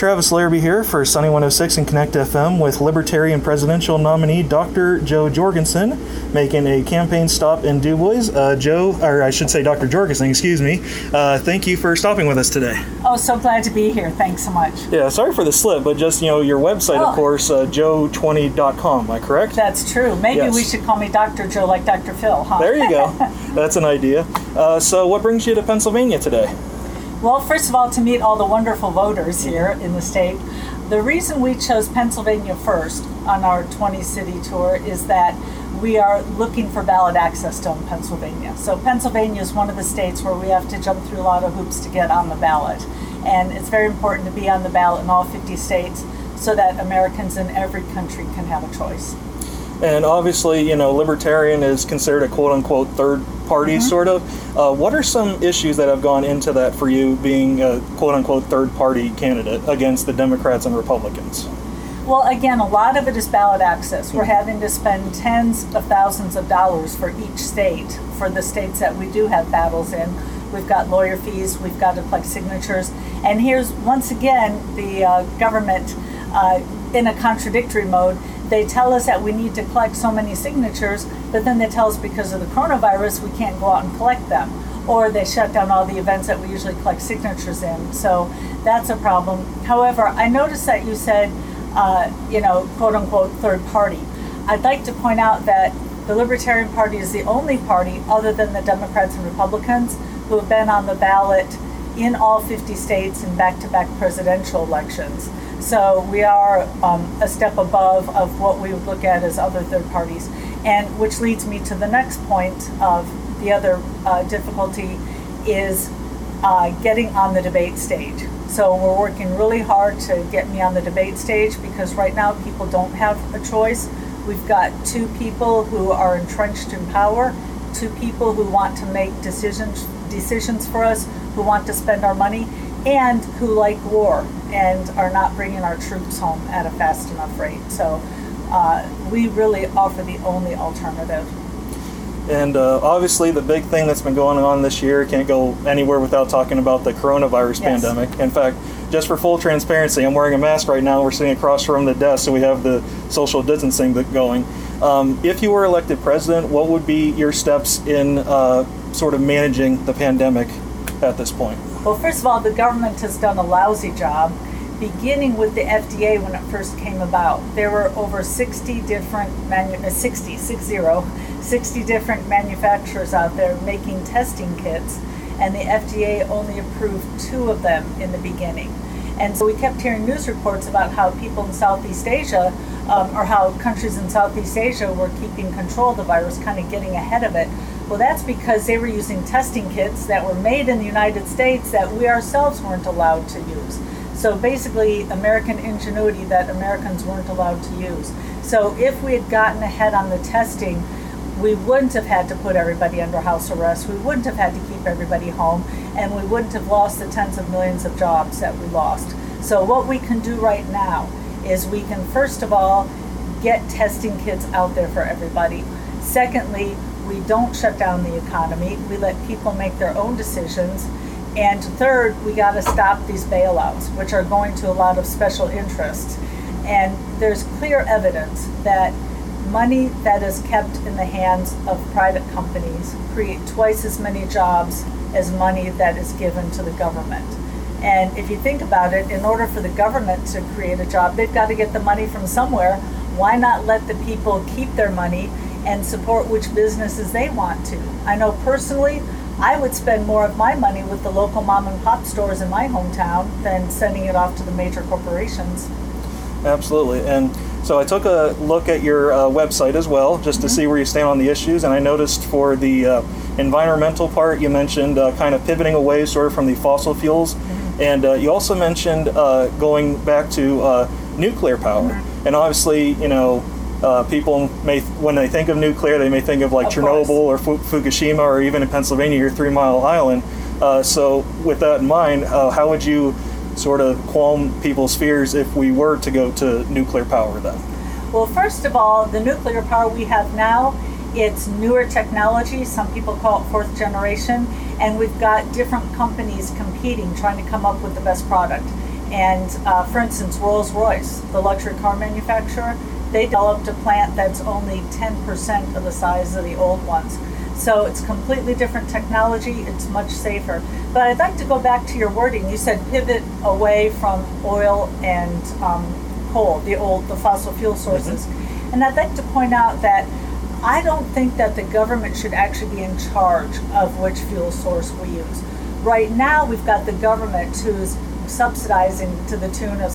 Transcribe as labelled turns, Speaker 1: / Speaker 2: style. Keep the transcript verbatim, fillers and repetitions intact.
Speaker 1: Travis Larrabee here for Sunny one oh six and Connect F M with Libertarian presidential nominee Doctor Jo Jorgensen making a campaign stop in DuBois. Uh, Joe, or I should say Doctor Jorgensen, excuse me. Uh, thank you for stopping with us today.
Speaker 2: Oh, so glad to be here. Thanks so much.
Speaker 1: Yeah, sorry for the slip, but just, you know, your website, oh. of course, uh, joe twenty dot com, am I correct?
Speaker 2: That's true. Maybe yes. we should call me Doctor Joe like Doctor Phil, huh?
Speaker 1: There you go. That's an idea. Uh, so what brings you to Pennsylvania today?
Speaker 2: Well, first of all, to meet all the wonderful voters here in the state. The reason we chose Pennsylvania first on our twenty-city tour is that we are looking for ballot access still in Pennsylvania. So Pennsylvania is one of the states where we have to jump through a lot of hoops to get on the ballot. And it's very important to be on the ballot in all fifty states so that Americans in every country can have a choice.
Speaker 1: And obviously, you know, Libertarian is considered a quote-unquote third party, mm-hmm. sort of. Uh, what are some issues that have gone into that for you being a quote-unquote third party candidate against the Democrats and Republicans?
Speaker 2: Well, again, a lot of it is ballot access. We're having to spend tens of thousands of dollars for each state, for the states that we do have battles in. We've got lawyer fees, we've got to collect signatures. And here's, once again, the uh, government uh, in a contradictory mode. They tell us that we need to collect so many signatures, but then they tell us because of the coronavirus we can't go out and collect them. Or they shut down all the events that we usually collect signatures in. So that's a problem. However, I noticed that you said, uh, you know, quote unquote, third party. I'd like to point out that the Libertarian Party is the only party other than the Democrats and Republicans who have been on the ballot in all fifty states in back-to-back presidential elections. So we are um, a step above of what we would look at as other third parties. And which leads me to the next point of the other uh, difficulty is uh, getting on the debate stage. So we're working really hard to get me on the debate stage because right now people don't have a choice. We've got two people who are entrenched in power, two people who want to make decisions decisions for us, who want to spend our money, and who like war and are not bringing our troops home at a fast enough rate. So uh, we really offer the only alternative.
Speaker 1: And uh, obviously the big thing that's been going on this year, can't go anywhere without talking about the coronavirus yes. pandemic. In fact, just for full transparency, I'm wearing a mask right now. We're sitting across from the desk, so we have the social distancing going. Um, if you were elected president, what would be your steps in uh, sort of managing the pandemic at this point?
Speaker 2: Well, first of all, the government has done a lousy job, beginning with the F D A when it first came about. There were over sixty different, manu- sixty, six zero, sixty different manufacturers out there making testing kits, and the F D A only approved two of them in the beginning. And so we kept hearing news reports about how people in Southeast Asia, um, or how countries in Southeast Asia were keeping control of the virus, kind of getting ahead of it. Well, that's because they were using testing kits that were made in the United States that we ourselves weren't allowed to use. So basically, American ingenuity that Americans weren't allowed to use. So if we had gotten ahead on the testing, we wouldn't have had to put everybody under house arrest, we wouldn't have had to keep everybody home, and we wouldn't have lost the tens of millions of jobs that we lost. So what we can do right now is we can, first of all, get testing kits out there for everybody. Secondly, we don't shut down the economy. We let people make their own decisions. And third, we got to stop these bailouts, which are going to a lot of special interests. And there's clear evidence that money that is kept in the hands of private companies create twice as many jobs as money that is given to the government. And if you think about it, in order for the government to create a job, they've got to get the money from somewhere. Why not let the people keep their money and support which businesses they want to? I know personally, I would spend more of my money with the local mom and pop stores in my hometown than sending it off to the major corporations.
Speaker 1: Absolutely. And so I took a look at your uh, website as well, just mm-hmm. to see where you stand on the issues. And I noticed for the uh, environmental part, you mentioned uh, kind of pivoting away sort of from the fossil fuels. Mm-hmm. And uh, you also mentioned uh, going back to uh, nuclear power. Mm-hmm. And obviously, you know, Uh, people may, when they think of nuclear, they may think of like of Chernobyl course. or Fu- Fukushima, or even in Pennsylvania, your Three Mile Island. Uh, so with that in mind, uh, how would you sort of calm people's fears if we were to go to nuclear power then?
Speaker 2: Well, first of all, the nuclear power we have now, it's newer technology. Some people call it fourth generation. And we've got different companies competing, trying to come up with the best product. And uh, for instance, Rolls-Royce, the luxury car manufacturer, they developed a plant that's only ten percent of the size of the old ones. So it's completely different technology, it's much safer. But I'd like to go back to your wording. You said pivot away from oil and um, coal, the old, the fossil fuel sources. Mm-hmm. And I'd like to point out that I don't think that the government should actually be in charge of which fuel source we use. Right now, we've got the government who's subsidizing to the tune of